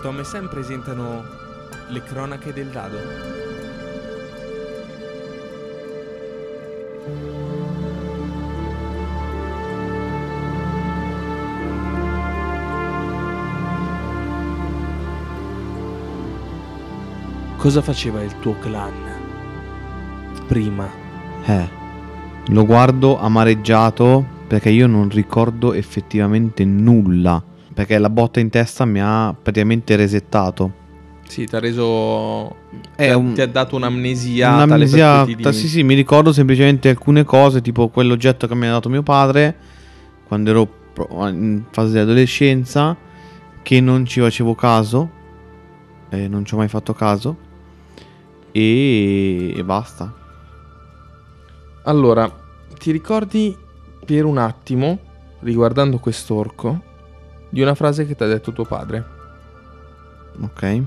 Tom e Sam presentano le cronache del dado. Cosa faceva il tuo clan prima? Lo guardo amareggiato perché io non ricordo effettivamente nulla. Perché la botta in testa mi ha praticamente resettato. Sì, ti ha reso... ti ha dato un'amnesia Un'amnesia, tale sì, mi ricordo semplicemente alcune cose, tipo quell'oggetto che mi ha dato mio padre quando ero in fase di adolescenza, che non ci facevo caso, non ci ho mai fatto caso, e basta. Allora, ti ricordi per un attimo, riguardando quest'orco, di una frase che ti ha detto tuo padre? Ok.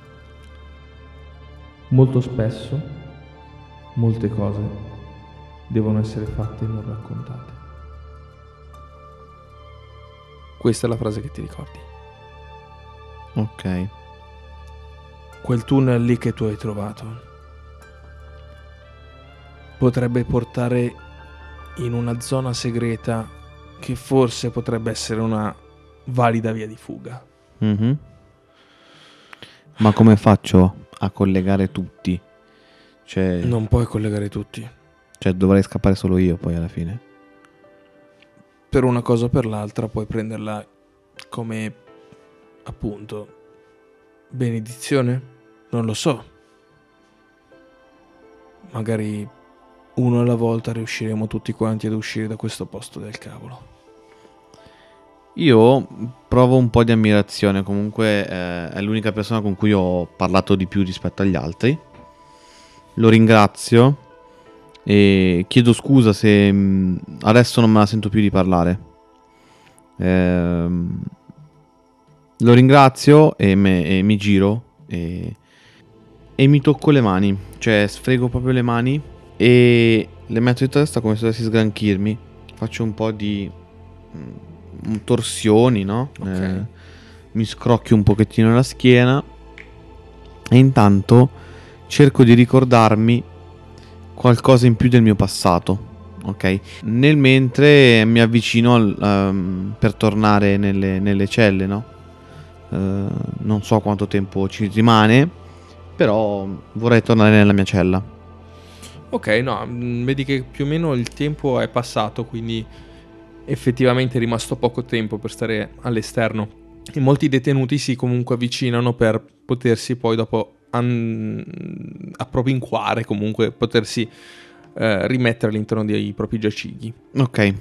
Molto spesso, molte cose devono essere fatte e non raccontate. Questa è la frase che ti ricordi. Ok. Quel tunnel lì che tu hai trovato potrebbe portare in una zona segreta che forse potrebbe essere una valida via di fuga. Mhm. Ma come faccio a collegare tutti? Cioè, Non puoi collegare tutti. cioè dovrei scappare solo io poi alla fine. Per una cosa o per l'altra puoi prenderla come, appunto, benedizione? Non lo so. Magari uno alla volta riusciremo tutti quanti ad uscire da questo posto del cavolo. Io provo un po' di ammirazione, comunque è l'unica persona con cui ho parlato di più rispetto agli altri. Lo ringrazio e chiedo scusa se adesso non me la sento più di parlare. Lo ringrazio e mi giro e mi tocco le mani, cioè sfrego proprio le mani e le metto in testa come se dovessi sgranchirmi. Faccio un po' di torsioni, no? Ok. Mi scrocchio un pochettino la schiena e intanto cerco di ricordarmi qualcosa in più del mio passato, ok? Nel mentre mi avvicino per tornare nelle celle, no? Non so quanto tempo ci rimane, però vorrei tornare nella mia cella. Ok, no, vedi che più o meno il tempo è passato, quindi effettivamente è rimasto poco tempo per stare all'esterno. E molti detenuti si comunque avvicinano per potersi poi dopo appropinquare, comunque potersi rimettere all'interno dei propri giacigli. Ok.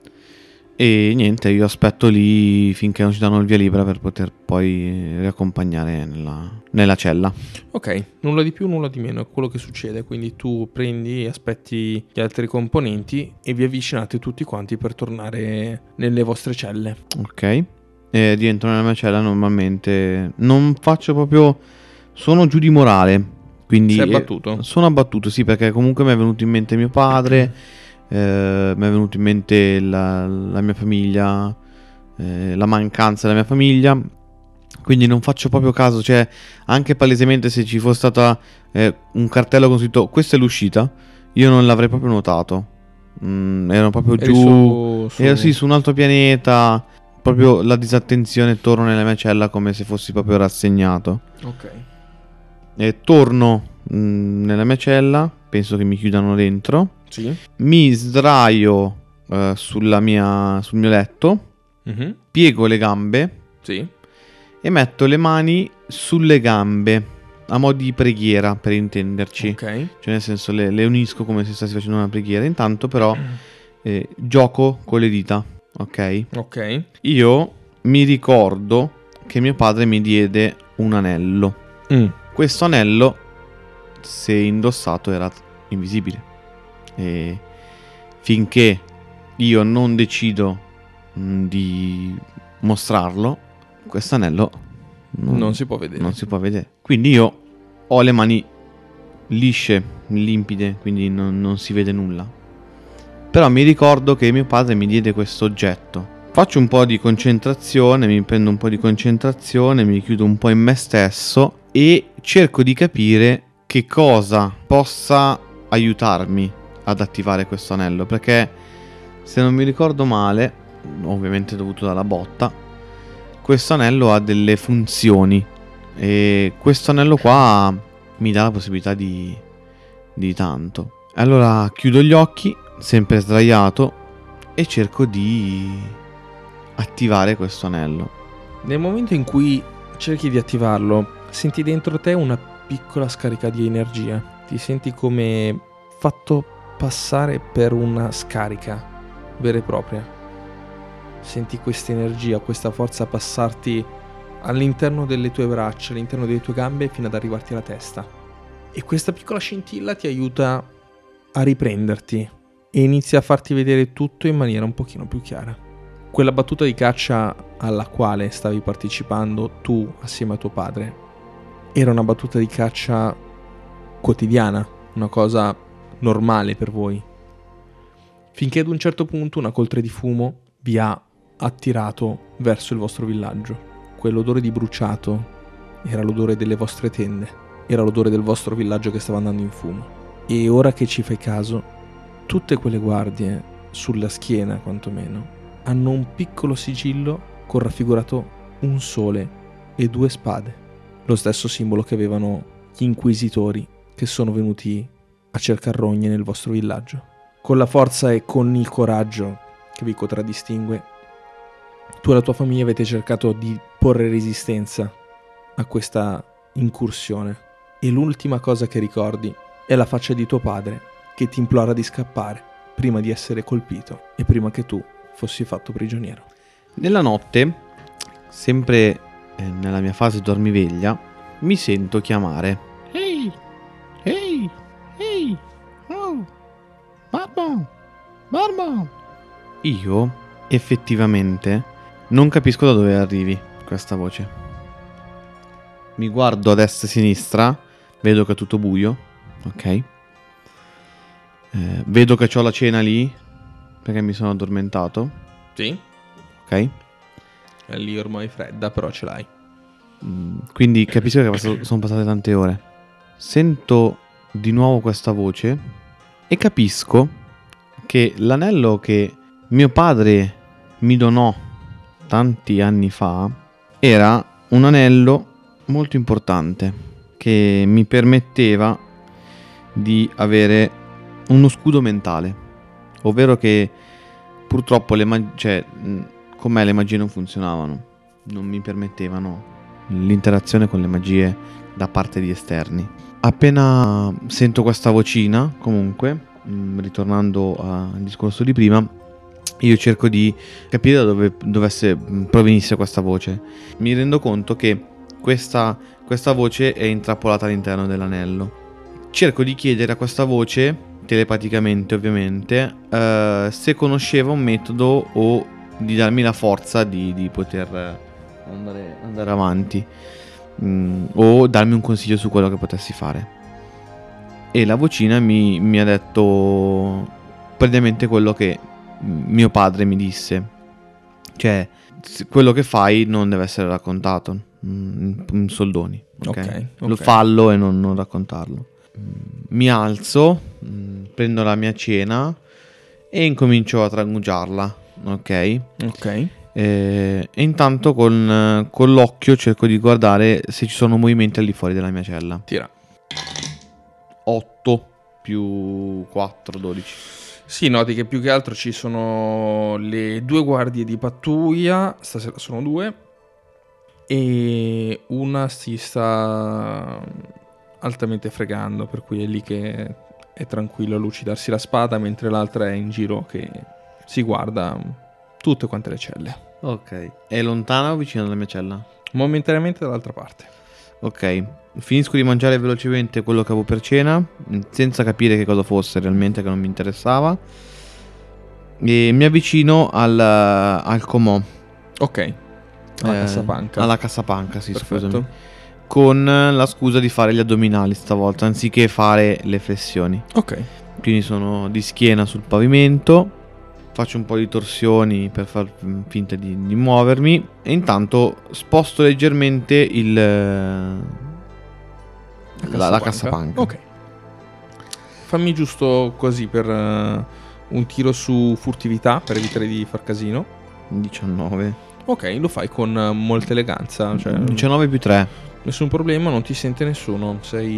E niente, io aspetto lì finché non ci danno il via libera per poter poi riaccompagnare nella cella. Ok, nulla di più, nulla di meno, è quello che succede. Quindi tu prendi e aspetti gli altri componenti e vi avvicinate tutti quanti per tornare nelle vostre celle. Ok. E rientro nella mia cella normalmente. Non faccio proprio... Sono giù di morale. Quindi Sei abbattuto? sono abbattuto, sì, perché comunque mi è venuto in mente mio padre. Mi è venuto in mente la mia famiglia, la mancanza della mia famiglia, quindi non faccio proprio caso, cioè anche palesemente se ci fosse stata un cartello con scritto questa è l'uscita, io non l'avrei proprio notato. Ero proprio Eri giù, ero sì, su un altro pianeta, proprio la disattenzione, torno nella mia cella come se fossi proprio rassegnato. Ok. E torno nella mia cella, penso che mi chiudano dentro. Sì. Mi sdraio sul mio letto, Mhm. piego le gambe Sì. e metto le mani sulle gambe a mo' di preghiera, per intenderci. Ok. Cioè nel senso le unisco come se stessi facendo una preghiera. Intanto però gioco con le dita, ok? Ok. Io mi ricordo che mio padre mi diede un anello. Questo anello, se indossato, era invisibile. E finché io non decido di mostrarlo, questo anello Non si può vedere. non si può vedere. Quindi io ho le mani lisce, limpide, quindi non si vede nulla. Però mi ricordo che mio padre mi diede questo oggetto Faccio un po' di concentrazione, mi prendo un po' di concentrazione, mi chiudo un po' in me stesso e cerco di capire che cosa possa aiutarmi ad attivare questo anello, perché se non mi ricordo male, ovviamente dovuto dalla botta, questo anello ha delle funzioni e questo anello qua mi dà la possibilità di tanto. Allora chiudo gli occhi, sempre sdraiato, e cerco di attivare questo anello. Nel momento in cui cerchi di attivarlo, senti dentro te una piccola scarica di energia. Ti senti come fatto passare per una scarica vera e propria. Senti questa energia, questa forza passarti all'interno delle tue braccia, all'interno delle tue gambe fino ad arrivarti alla testa. E questa piccola scintilla ti aiuta a riprenderti e inizia a farti vedere tutto in maniera un pochino più chiara. Quella battuta di caccia alla quale stavi partecipando tu assieme a tuo padre era una battuta di caccia quotidiana, una cosa normale per voi. Finché ad un certo punto una coltre di fumo vi ha attirato verso il vostro villaggio. Quell'odore di bruciato era l'odore delle vostre tende, era l'odore del vostro villaggio che stava andando in fumo. E ora che ci fai caso, tutte quelle guardie, sulla schiena quantomeno, hanno un piccolo sigillo con raffigurato un sole e 2 spade, lo stesso simbolo che avevano gli inquisitori che sono venuti a cercar rogne nel vostro villaggio. Con la forza e con il coraggio che vi contraddistingue, tu e la tua famiglia avete cercato di porre resistenza a questa incursione e l'ultima cosa che ricordi è la faccia di tuo padre che ti implora di scappare prima di essere colpito e prima che tu fossi fatto prigioniero. Nella notte, sempre nella mia fase dormiveglia, mi sento chiamare. Ehi, ehi, ehi, oh, Barbo, Barbo. Io effettivamente non capisco da dove arrivi questa voce. Mi guardo a destra e a sinistra, vedo che è tutto buio, ok? Vedo che ho la cena lì, perché mi sono addormentato. Sì? Ok? È lì ormai fredda, però ce l'hai. Quindi capisco che sono passate tante ore. Sento di nuovo questa voce e capisco che l'anello che mio padre mi donò tanti anni fa era un anello molto importante che mi permetteva di avere uno scudo mentale, ovvero che purtroppo con me le magie non funzionavano, non mi permettevano l'interazione con le magie da parte di esterni. Appena sento questa vocina, comunque, ritornando al discorso di prima, io cerco di capire da dove dovesse provenisse questa voce. Mi rendo conto che questa voce è intrappolata all'interno dell'anello. Cerco di chiedere a questa voce, telepaticamente ovviamente, se conosceva un metodo o di darmi la forza di poter andare avanti, o darmi un consiglio su quello che potessi fare. E la vocina mi ha detto praticamente quello che mio padre mi disse, cioè quello che fai non deve essere raccontato in soldoni, okay? Lo fallo e non raccontarlo. Mi alzo, prendo la mia cena e incomincio a trangugiarla, ok? E intanto con l'occhio cerco di guardare se ci sono movimenti al di fuori della mia cella. Tira. 8 più 4, 12. Sì, noti che più che altro ci sono le 2 guardie di pattuglia, stasera sono 2, e una si sta altamente fregando, per cui è lì che è tranquillo a lucidarsi la spada, mentre l'altra è in giro che si guarda tutte quante le celle. Ok. È lontana o vicina alla mia cella? Momentaneamente dall'altra parte. Ok. Finisco di mangiare velocemente quello che avevo per cena, senza capire che cosa fosse realmente, che non mi interessava, e mi avvicino al comò. Ok. Alla cassapanca. Alla cassapanca, sì. Perfetto. Scusami. Con la scusa di fare gli addominali stavolta, anziché fare le flessioni. Ok. Quindi sono di schiena sul pavimento, faccio un po' di torsioni per far finta di muovermi e intanto sposto leggermente la cassapanca. Ok. Fammi giusto così per un tiro su furtività per evitare di far casino. 19. Ok, lo fai con molta eleganza. Cioè, 19 più 3. nessun problema, non ti sente nessuno.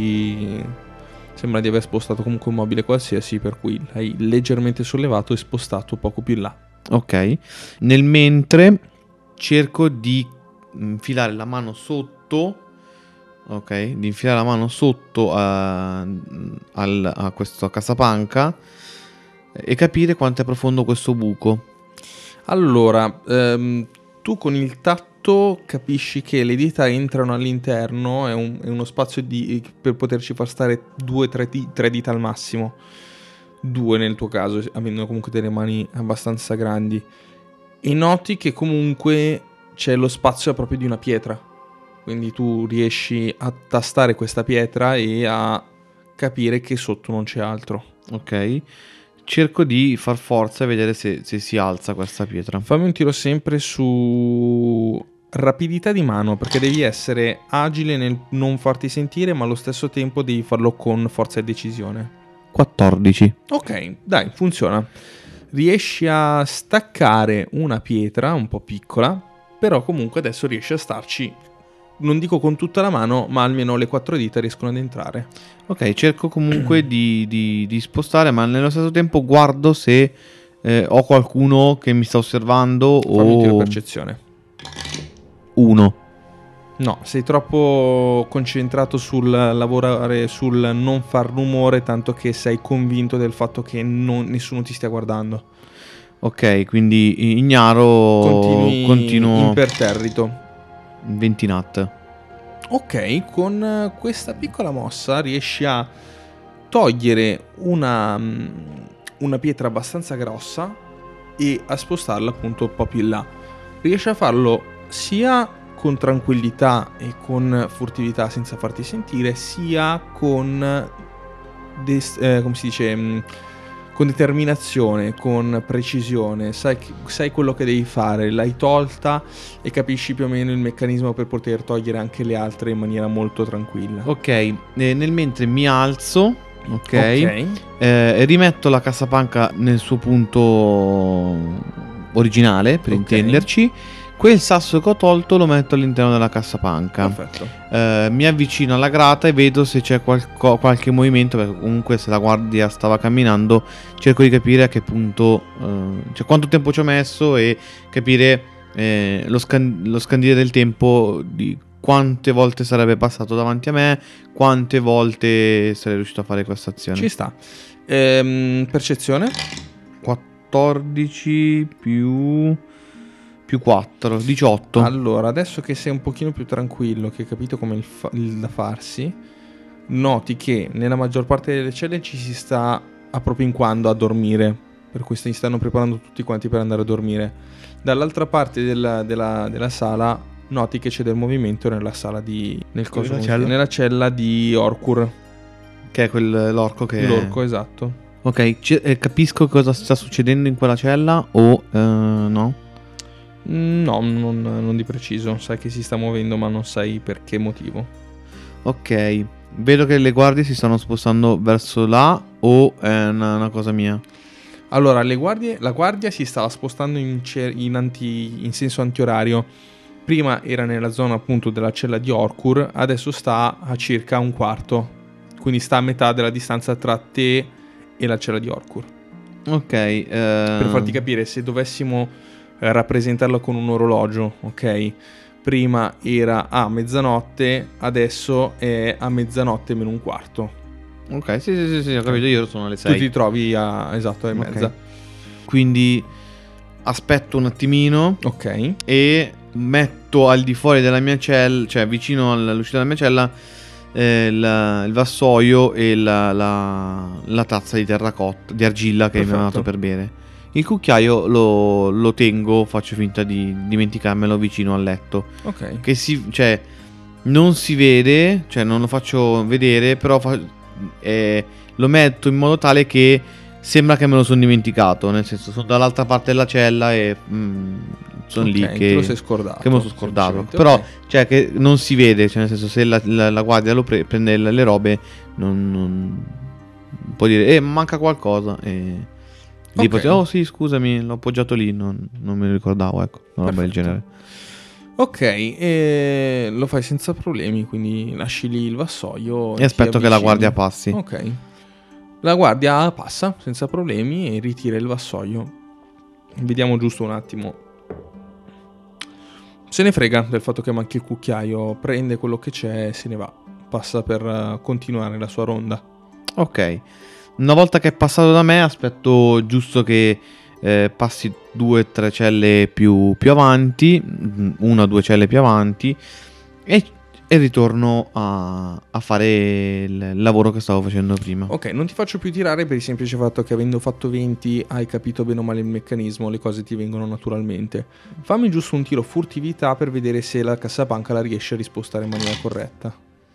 Sembra di aver spostato comunque un mobile qualsiasi, per cui l'hai leggermente sollevato e spostato poco più in là. Ok. Nel mentre cerco di infilare la mano sotto. Ok, di infilare la mano sotto a questa cassapanca e capire quanto è profondo questo buco. Allora, tu con il tatto capisci che le dita entrano all'interno, è uno spazio per poterci far stare 2-3 dita al massimo. 2 nel tuo caso, avendo comunque delle mani abbastanza grandi. E noti che comunque c'è lo spazio proprio di una pietra. Quindi tu riesci a tastare questa pietra e a capire che sotto non c'è altro. Ok. Cerco di far forza e vedere se si alza questa pietra. Fammi un tiro sempre su rapidità di mano, perché devi essere agile nel non farti sentire, ma allo stesso tempo devi farlo con forza e decisione. 14. Ok, dai, funziona. Riesci a staccare una pietra un po' piccola, però comunque adesso riesci a starci, non dico con tutta la mano, ma almeno le 4 dita riescono ad entrare. Ok, cerco comunque di spostare, ma nello stesso tempo guardo se ho qualcuno che mi sta osservando. Fammi un tiro percezione. 1. No, sei troppo concentrato sul lavorare, sul non far rumore, tanto che sei convinto del fatto che nessuno ti stia guardando. Ok, quindi ignaro. Continuo imperterrito. 20 nat. Ok, con questa piccola mossa riesci a togliere una pietra abbastanza grossa e a spostarla appunto un po' più in là. Riesci a farlo sia con tranquillità e con furtività senza farti sentire, sia con come si dice, con determinazione, con precisione. Sai quello che devi fare, l'hai tolta e capisci più o meno il meccanismo per poter togliere anche le altre in maniera molto tranquilla. Ok, nel mentre mi alzo, ok, rimetto la cassapanca nel suo punto originale, per intenderci. Quel sasso che ho tolto lo metto all'interno della cassapanca. Perfetto. Mi avvicino alla grata e vedo se c'è qualche movimento, perché comunque se la guardia stava camminando cerco di capire a che punto, cioè quanto tempo ci ho messo e capire lo scandire del tempo di quante volte sarebbe passato davanti a me, quante volte sarei riuscito a fare questa azione. Ci sta. Percezione? 14 più 4, 18. Allora, adesso che sei un pochino più tranquillo, che hai capito come il da farsi, noti che nella maggior parte delle celle ci si sta appropinquando a dormire, per cui si stanno preparando tutti quanti per andare a dormire. Dall'altra parte della sala noti che c'è del movimento nella sala nella cella di Orkur, che è l'orco che l'orco, esatto. Ok, capisco cosa sta succedendo in quella cella o no? No, non di preciso. Sai che si sta muovendo, ma non sai per che motivo. Ok, vedo che le guardie si stanno spostando verso là o è una cosa mia? Allora, la guardia si stava spostando in senso antiorario. Prima era nella zona appunto della cella di Orkur, adesso sta a circa un quarto. Quindi sta a metà della distanza tra te e la cella di Orkur. Ok. Per farti capire, se dovessimo rappresentarlo con un orologio, ok? Prima era a mezzanotte, adesso è a mezzanotte meno un quarto. Ok, sì, ho capito, io sono alle 6. Tu ti trovi alle mezza. Quindi aspetto un attimino. Ok. E metto al di fuori della mia cella, cioè vicino all'uscita della mia cella, il vassoio e la tazza di terracotta, di argilla che mi hanno dato per bere. Il cucchiaio lo tengo, faccio finta di dimenticarmelo vicino al letto. Ok. Che non si vede, cioè non lo faccio vedere, però lo metto in modo tale che sembra che me lo sono dimenticato, nel senso sono dall'altra parte della cella e sono lì che te lo sei scordato, che me lo sono scordato. semplicemente, Però ok. cioè che non si vede, cioè nel senso se la guardia lo prende le robe non può dire manca qualcosa e lì Ok. può dire, oh sì scusami l'ho appoggiato lì, non me lo ricordavo, ecco, una roba del Perfetto. genere. Ok, e lo fai senza problemi, quindi lasci lì il vassoio E aspetto ti che la avvicini. guardia passi. Ok. La guardia passa senza problemi e ritira il vassoio. Vediamo giusto un attimo. Se ne frega del fatto che manchi il cucchiaio, prende quello che c'è e se ne va. Passa per continuare la sua ronda. Ok, una volta che è passato da me aspetto giusto che passi 2-3 celle più avanti, 1 o 2 celle più avanti e ritorno a fare il lavoro che stavo facendo prima. Ok, non ti faccio più tirare per il semplice fatto che avendo fatto 20 hai capito bene o male il meccanismo, le cose ti vengono naturalmente. Fammi giusto un tiro furtività per vedere se la cassapanca la riesce a rispostare in maniera corretta.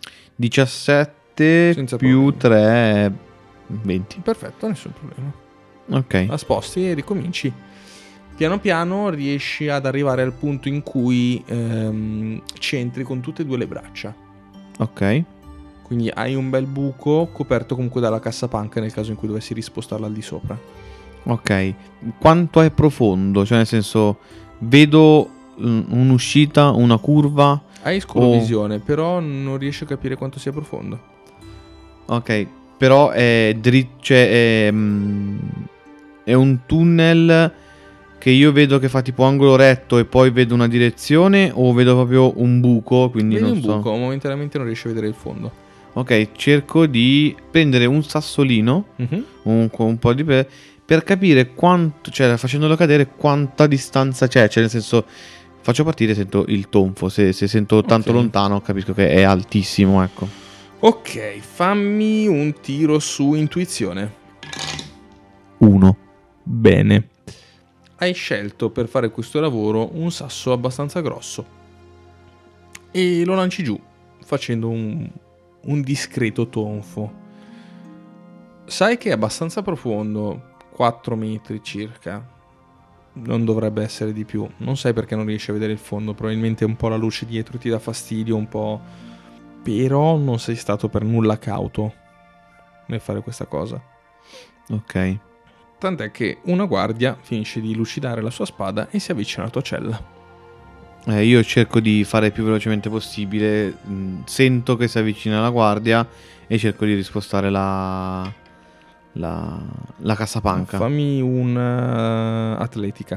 17 Senza più problemi. 3 20. Perfetto, nessun problema. Ok, La sposti e ricominci. Piano piano riesci ad arrivare al punto in cui c'entri con tutte e due le braccia. ok. Quindi hai un bel buco coperto comunque dalla cassapanca nel caso in cui dovessi rispostarla al di sopra. Ok, quanto è profondo? Cioè nel senso, vedo un'uscita, una curva. Hai scrovisione, però non riesci a capire quanto sia profondo. Ok, però è dritto, cioè è un tunnel che io vedo che fa tipo angolo retto e poi vedo una direzione o vedo proprio un buco, quindi Vedi non un so. buco, momentaneamente non riesci a vedere il fondo. Ok, cerco di prendere un sassolino, Mhm. un po' di per capire quanto, cioè facendolo cadere quanta distanza c'è, cioè nel senso faccio partire, sento il tonfo, se sento tanto Ok. lontano capisco che è altissimo, ecco. Ok, fammi un tiro su intuizione. 1. Bene. Hai scelto per fare questo lavoro un sasso abbastanza grosso e lo lanci giù facendo un discreto tonfo. Sai che è abbastanza profondo, 4 metri circa. Non dovrebbe essere di più. Non sai perché non riesci a vedere il fondo, probabilmente un po' la luce dietro ti dà fastidio, un po'. Però non sei stato per nulla cauto nel fare questa cosa. Ok. Tant'è che una guardia finisce di lucidare la sua spada e si avvicina alla tua cella. Io cerco di fare il più velocemente possibile. Sento che si avvicina la guardia e cerco di rispostare la cassapanca. Fammi un atletica.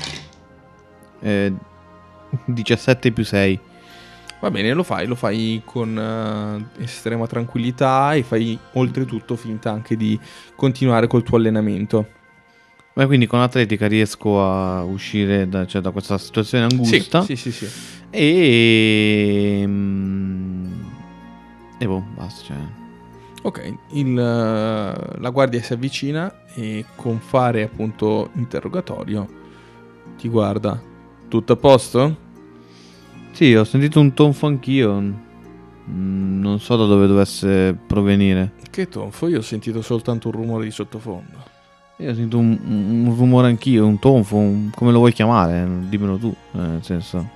17 più 6. Va bene, lo fai con estrema tranquillità e fai oltretutto finta anche di continuare col tuo allenamento. Ma quindi con atletica riesco a uscire da questa situazione angusta. Sì. E boh, basta. Cioè. Ok, la guardia si avvicina e con fare appunto interrogatorio ti guarda. Tutto a posto? Sì, ho sentito un tonfo anch'io. Non so da dove dovesse provenire. Che tonfo? Io ho sentito soltanto un rumore di sottofondo. Io ho sentito un rumore anch'io, un tonfo, come lo vuoi chiamare? Dimmelo tu, nel senso.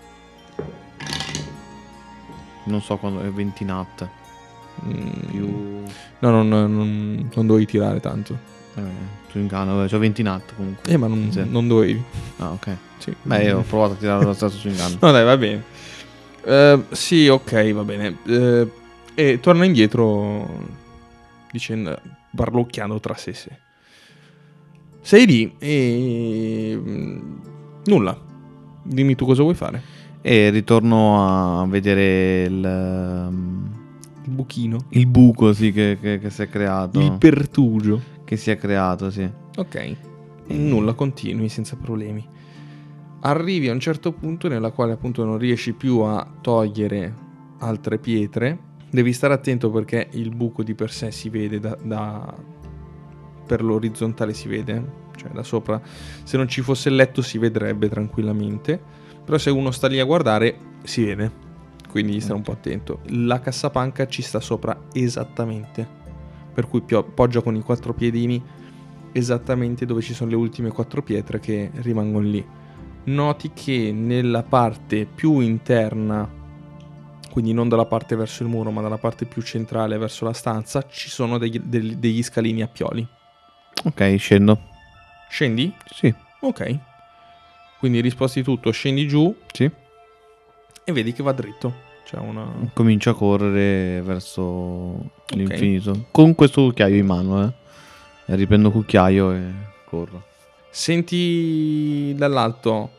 Non so quando è 20 nat. Più. No, non dovevi tirare tanto. Tu inganno, c'ho 20 nat comunque. Ma non dovevi. Ah, ok. Sì. Beh, io ho provato a tirare lo stesso su inganno. No, dai, va bene. Sì, ok, va bene. E torna indietro dicendo, barlocchiando tra sé e sé. Sei lì e nulla. Dimmi tu cosa vuoi fare. E ritorno a vedere il buchino. Il buco, sì, che si è creato. Il pertugio. Che si è creato, sì. Ok. Nulla, continui senza problemi. Arrivi a un certo punto nella quale appunto non riesci più a togliere altre pietre. Devi stare attento perché il buco di per sé si vede per l'orizzontale si vede, cioè da sopra. Se non ci fosse il letto si vedrebbe tranquillamente, però se uno sta lì a guardare si vede, quindi stai un po' attento. La cassapanca ci sta sopra esattamente, per cui poggia con i 4 piedini esattamente dove ci sono le ultime 4 pietre che rimangono lì. Noti che nella parte più interna, quindi non dalla parte verso il muro ma dalla parte più centrale verso la stanza, ci sono degli scalini a pioli. Ok, scendo. Scendi? Sì. Ok. Quindi risposti tutto, scendi giù. Sì. E vedi che va dritto. C'è Comincio a correre verso l'infinito. Con questo cucchiaio in mano, riprendo cucchiaio e corro. Senti dall'alto.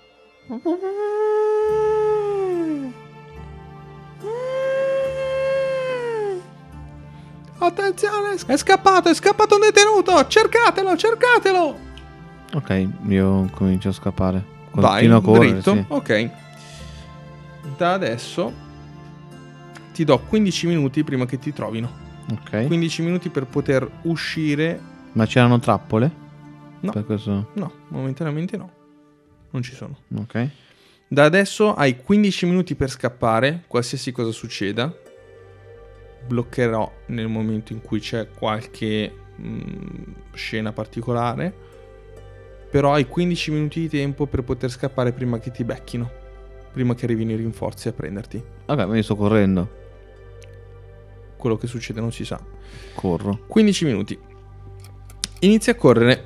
Attenzione, è scappato un detenuto. Cercatelo. Ok, io comincio a scappare. Vai, Continuo a correre, dritto. sì. Ok. Da adesso ti do 15 minuti prima che ti trovino. Ok. 15 minuti per poter uscire. Ma c'erano trappole? No. Per questo... No, momentaneamente no. Non ci sono. Ok. Da adesso hai 15 minuti per scappare, qualsiasi cosa succeda. Bloccherò nel momento in cui c'è qualche scena particolare. Però hai 15 minuti di tempo per poter scappare prima che ti becchino. Prima che arrivino i rinforzi a prenderti. Ok, ma io sto correndo. Quello che succede non si sa. Corro. 15 minuti. Inizia a correre.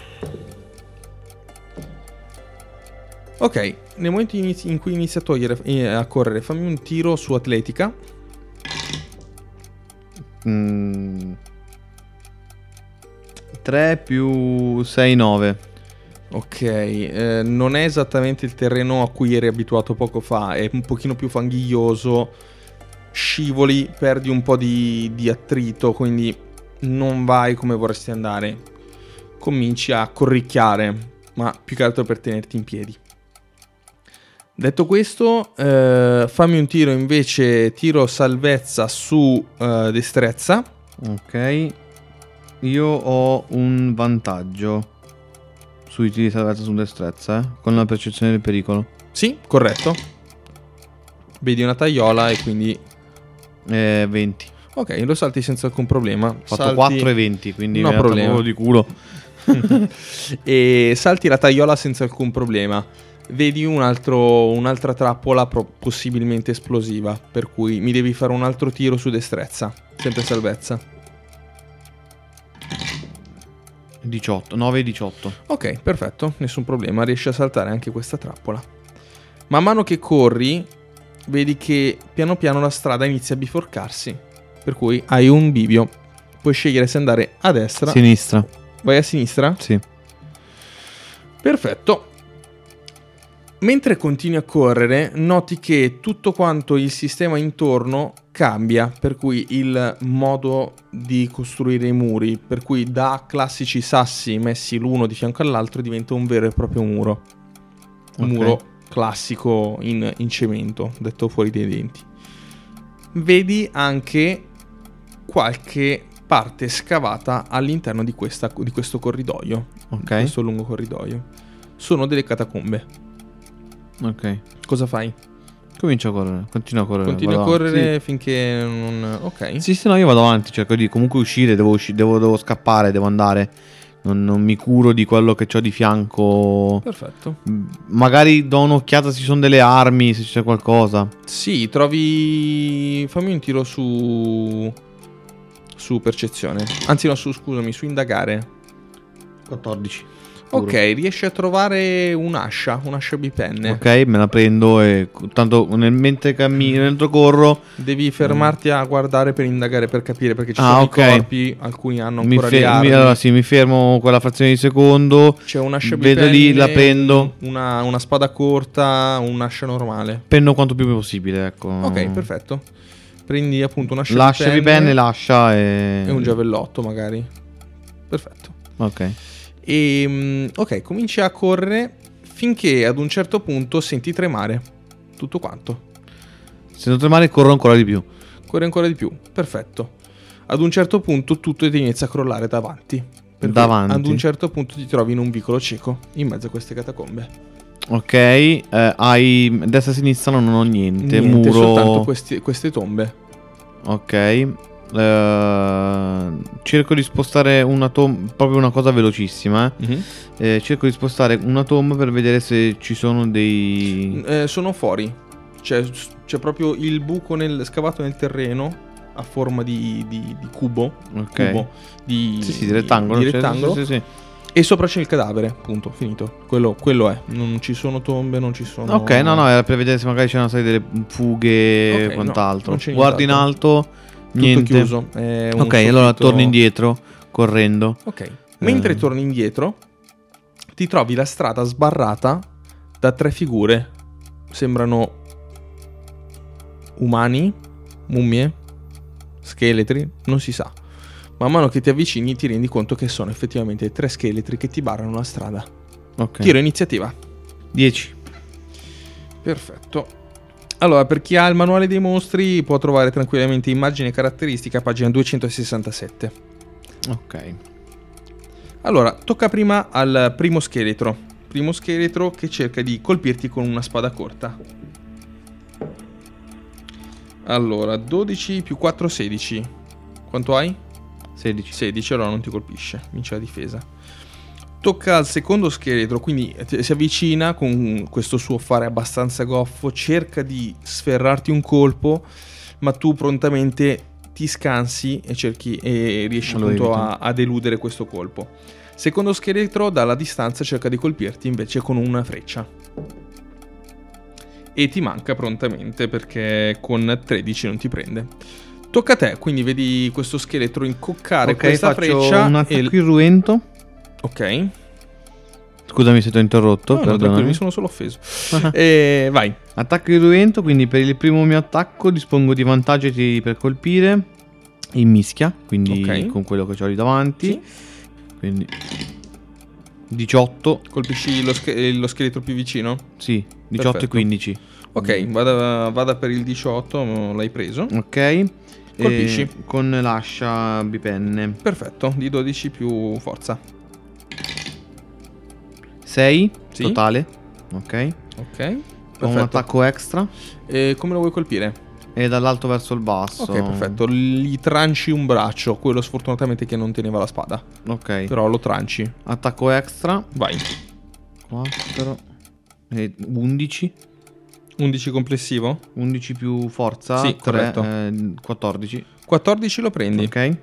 Ok, nel momento in cui inizi a correre, fammi un tiro su atletica. 3 più 6, 9. Ok, non è esattamente il terreno a cui eri abituato poco fa, è un pochino più fanghiglioso, scivoli, perdi un po' di attrito, quindi non vai come vorresti andare. Cominci a corricchiare, ma più che altro per tenerti in piedi. Detto questo, fammi un tiro invece, tiro salvezza su destrezza. Ok. Io ho un vantaggio sui tiri di salvezza su destrezza, con la percezione del pericolo. Sì, corretto. Vedi una tagliola e quindi 20. ok, lo salti senza alcun problema. Ho fatto 4 e 20, quindi no mi ha dato problema. proprio di culo. E salti la tagliola senza alcun problema. Vedi un'altra trappola possibilmente esplosiva, per cui mi devi fare un altro tiro su destrezza, sempre salvezza. 18, 9 e 18. Ok, perfetto, nessun problema, riesci a saltare anche questa trappola. Man mano che corri, vedi che piano piano la strada inizia a biforcarsi, per cui hai un bivio. Puoi scegliere se andare a destra. Sinistra. Vai a sinistra? Sì. Perfetto. Mentre continui a correre, noti che tutto quanto il sistema intorno cambia, per cui il modo di costruire i muri, per cui da classici sassi messi l'uno di fianco all'altro diventa un vero e proprio muro. Un muro classico in cemento, detto fuori dai denti. Vedi anche qualche parte scavata all'interno di questo corridoio, questo lungo corridoio. Sono delle catacombe. Ok. Cosa fai? Comincio a correre, continuo a correre. Continui a correre finché non... Ok. Sì, no, io vado avanti, cerco di comunque uscire, devo scappare, devo andare. Non mi curo di quello che ho di fianco. Perfetto. Magari do un'occhiata se ci sono delle armi, se c'è qualcosa. Sì, trovi... Fammi un tiro su percezione. Anzi no, scusami, su indagare. 14. Ok, riesci a trovare un'ascia bipenne. Ok, me la prendo e tanto mentre cammino, mentre corro, devi fermarti a guardare per indagare, per capire, perché ci sono i corpi, alcuni hanno ancora le armi. Allora sì, mi fermo quella frazione di secondo. C'è un'ascia bipenne, vedo lì, la prendo. Una spada corta, un'ascia normale. Prendo quanto più possibile, ecco. Ok, perfetto. Prendi appunto un'ascia l'ascia bipenne, l'ascia e un giavellotto magari. Perfetto. Ok. E ok, cominci a correre finché ad un certo punto senti tremare tutto quanto. Sento tremare, corro ancora di più. Corri ancora di più, perfetto. Ad un certo punto tutto ti inizia a crollare davanti. Ad un certo punto ti trovi in un vicolo cieco in mezzo a queste catacombe. Ok, destra e sinistra non ho niente. Muro, soltanto queste tombe. Ok, cerco di spostare una tomba, proprio una cosa velocissima. Cerco di spostare una tomba per vedere se ci sono dei... sono fuori. C'è proprio il buco scavato nel terreno a forma di cubo. Ok. Cubo di rettangolo. Di rettangolo. Sì. E sopra c'è il cadavere, appunto, finito. Quello è. Non ci sono tombe, non ci sono... Ok, no, era per vedere se magari c'erano state delle fughe e quant'altro. non c'è Guardi in nient'altro. alto, niente. Tutto chiuso. Ok, allora torni indietro, correndo. Ok. Mentre torni indietro, ti trovi la strada sbarrata da 3 figure. Sembrano umani, mummie, scheletri, non si sa. Man mano che ti avvicini ti rendi conto che sono effettivamente 3 scheletri che ti barrano la strada. Ok. Tiro iniziativa. 10. Perfetto. Allora, per chi ha il manuale dei mostri può trovare tranquillamente immagini e caratteristiche a pagina 267. Ok. Allora, tocca prima al primo scheletro. Primo scheletro che cerca di colpirti con una spada corta. Allora, 12 più 4, 16. Quanto hai? 16. 16, allora non ti colpisce, vince la difesa. Tocca al secondo scheletro, quindi si avvicina con questo suo fare abbastanza goffo, cerca di sferrarti un colpo, ma tu prontamente ti scansi e riesci appunto ad eludere questo colpo. Secondo scheletro dalla distanza cerca di colpirti invece con una freccia. E ti manca prontamente perché con 13 non ti prende. Tocca a te, quindi vedi questo scheletro incoccare questa freccia. Un attacco irruento. Ok. Scusami se ti ho interrotto. No, tranquillo, mi sono solo offeso. Vai. Attacco irruento, quindi per il primo mio attacco dispongo di vantaggi per colpire in mischia, quindi con quello che ho lì davanti. Sì. Quindi 18. Colpisci lo scheletro più vicino? Sì, 18 Perfetto. e 15. Ok, vada per il 18, l'hai preso. Ok. Colpisci. Con l'ascia bipenne. Perfetto, di 12 più forza. 6 Sì. totale. Ok. Ok. Ho un attacco extra. E come lo vuoi colpire? E dall'alto verso il basso. Ok, perfetto. Gli tranci un braccio, quello sfortunatamente che non teneva la spada. Ok. Però lo tranci. Attacco extra. Vai. 4 e 11. 11 complessivo? 11 più forza. Sì, 3, corretto. 14. 14 lo prendi. Ok.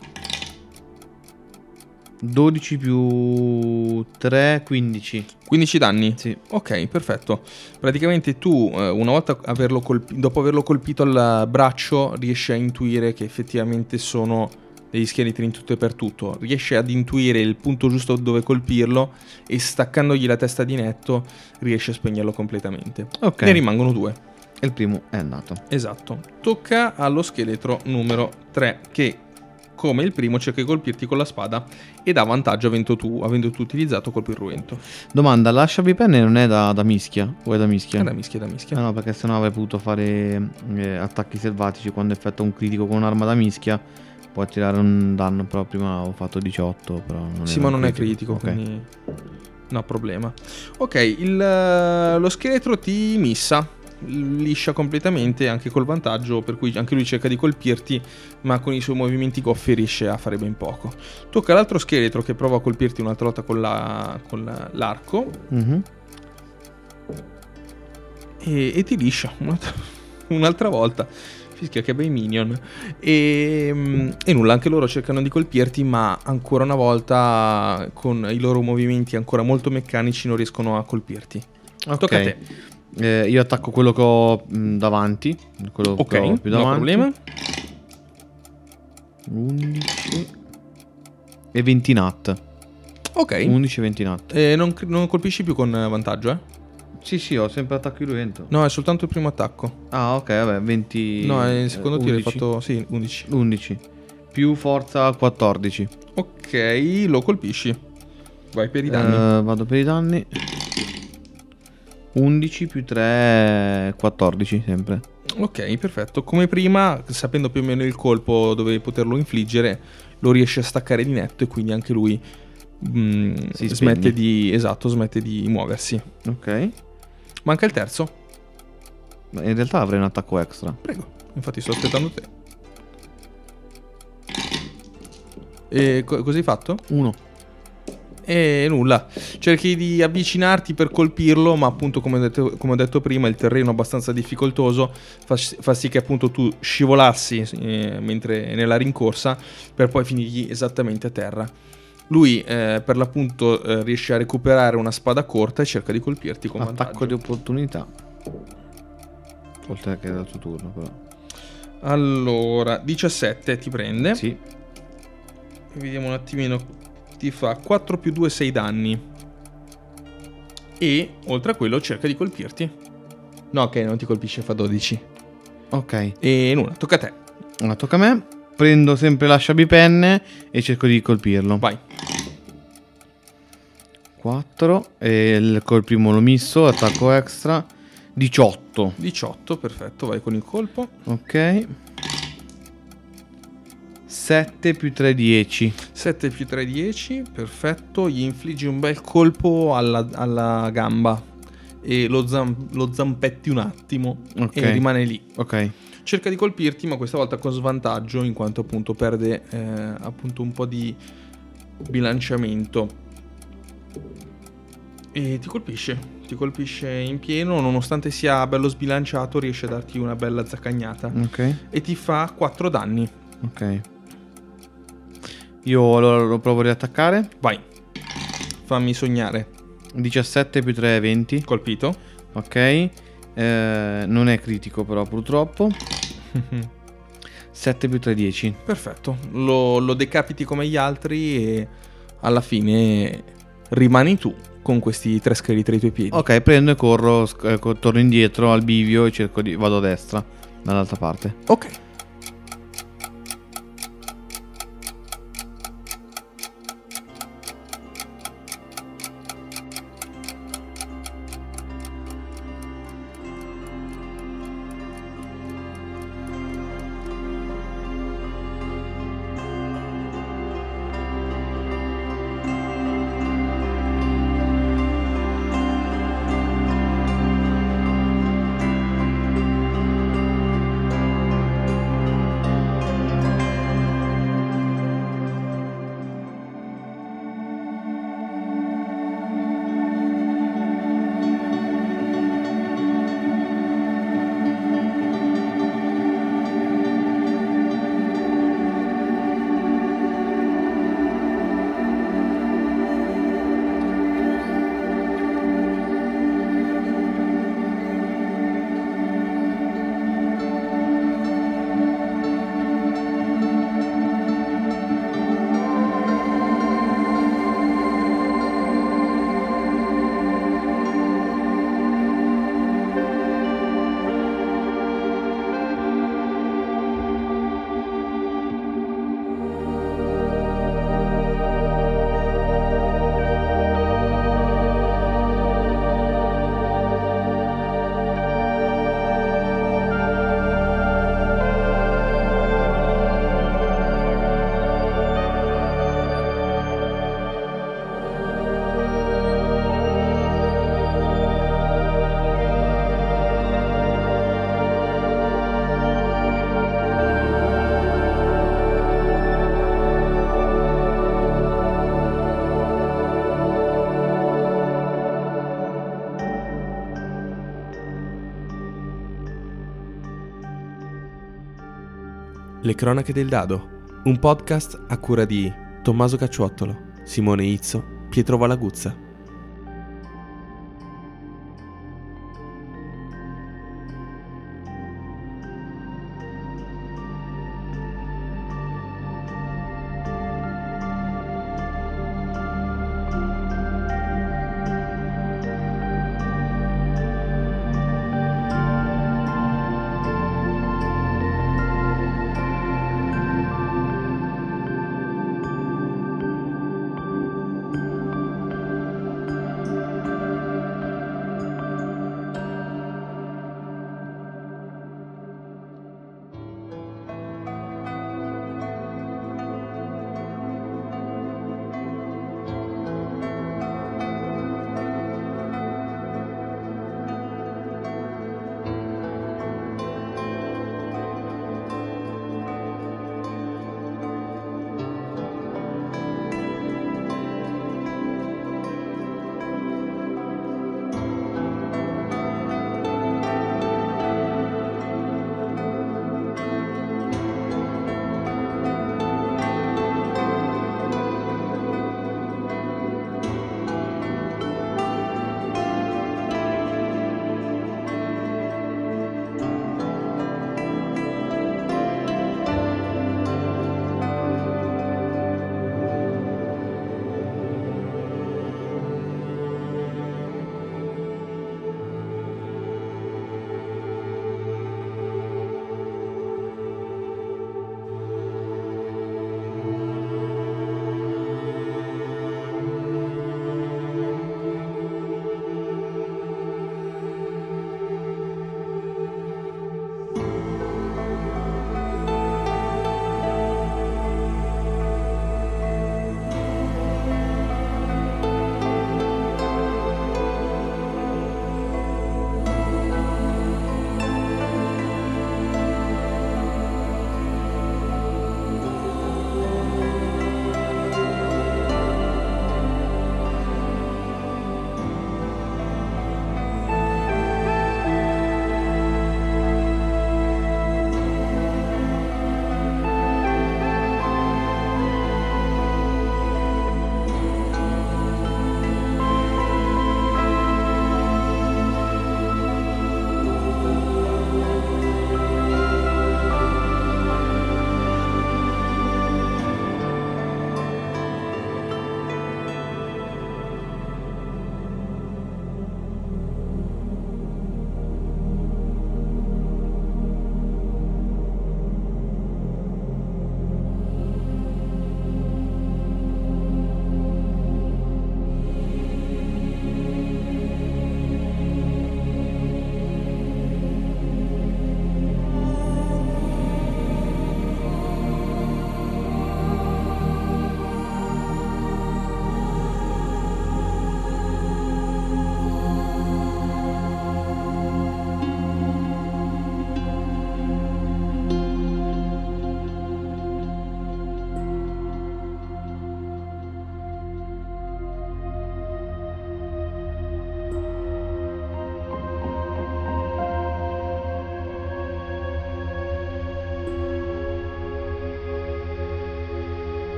12 più 3, 15. 15 danni? Sì. Ok, perfetto. Praticamente tu, una volta dopo averlo colpito al braccio, riesci a intuire che effettivamente sono degli scheletri in tutto e per tutto. Riesci ad intuire il punto giusto dove colpirlo e staccandogli la testa di netto riesci a spegnerlo completamente. Ok. Ne rimangono 2. E il primo è andato. Esatto. Tocca allo scheletro numero 3 che, come il primo, cerca di colpirti con la spada ed ha vantaggio avendo tu utilizzato colpo irruento. Domanda, l'ascia bipenne non è da mischia? O è da mischia? È da mischia. No, perché sennò avrei potuto fare attacchi selvatici. Quando effettua un critico con un'arma da mischia può tirare un danno. Però prima ho fatto 18. Però non sì, ma non è critico, okay. Quindi no problema. Ok, lo scheletro ti missa, liscia completamente anche col vantaggio, per cui anche lui cerca di colpirti, ma con i suoi movimenti goffi riesce a fare ben poco. Tocca all'altro scheletro che prova a colpirti un'altra volta con l'arco. Mm-hmm. E ti liscia un'altra volta. Fischia, che bei minion. E nulla, anche loro cercano di colpirti, ma ancora una volta con i loro movimenti ancora molto meccanici non riescono a colpirti. Okay. Tocca a te. Io attacco quello che ho davanti. Quello che ho più davanti. No problema. 11 e 20 nat. Ok. 11 e 20 nat. Non colpisci più con vantaggio, eh? Sì, ho sempre attacco irruento. No, è soltanto il primo attacco. Ah, ok, vabbè, 20. No, è il secondo tiro hai 11. fatto... Sì, 11. 11 più forza 14. Ok, lo colpisci. Vai per i danni. Vado per i danni. 11 più 3 14 sempre. Ok, perfetto. Come prima, sapendo più o meno il colpo dove poterlo infliggere, lo riesce a staccare di netto e quindi anche lui smette di muoversi. Ok. Manca il terzo. In realtà avrei un attacco extra. Prego. Infatti sto aspettando te. E cos'hai fatto? 1. E nulla, cerchi di avvicinarti per colpirlo, ma appunto come ho detto prima, il terreno è abbastanza difficoltoso, fa sì che appunto tu scivolassi mentre nella rincorsa, per poi finirgli esattamente a terra. Lui per l'appunto riesce a recuperare una spada corta e cerca di colpirti con Attacco vantaggio. di opportunità. Oltre che dal tuo turno, però. Allora, 17 ti prende. Sì. Vediamo un attimino. Ti fa 4 più 2, 6 danni. E oltre a quello cerca di colpirti. No, ok, non ti colpisce, fa 12. Ok. E nulla, tocca a te. Ora tocca a me. Prendo sempre l'asciabipenne e cerco di colpirlo. Vai. 4. E col primo l'ho messo. Attacco extra. 18. 18, perfetto, vai con il colpo. Ok. 7 più 3, 10. 7 più 3, 10, perfetto. Gli infliggi un bel colpo alla gamba. E lo zampetti un attimo. Ok. E rimane lì. Ok. Cerca di colpirti, ma questa volta con svantaggio, in quanto appunto perde appunto un po' di bilanciamento. E ti colpisce in pieno, nonostante sia bello sbilanciato, riesce a darti una bella zaccagnata. Ok. E ti fa 4 danni. Ok. Io allora lo provo a riattaccare. Vai, fammi sognare. 17 più 3, 20. Colpito. Ok. Non è critico però purtroppo. 7 più 3, 10. Perfetto, lo decapiti come gli altri e alla fine rimani tu con questi 3 scheletri ai tuoi piedi. Ok, prendo e corro, torno indietro al bivio e vado a destra, dall'altra parte. Ok. Le cronache del dado, un podcast a cura di Tommaso Cacciuottolo, Simone Izzo, Pietro Valaguzza.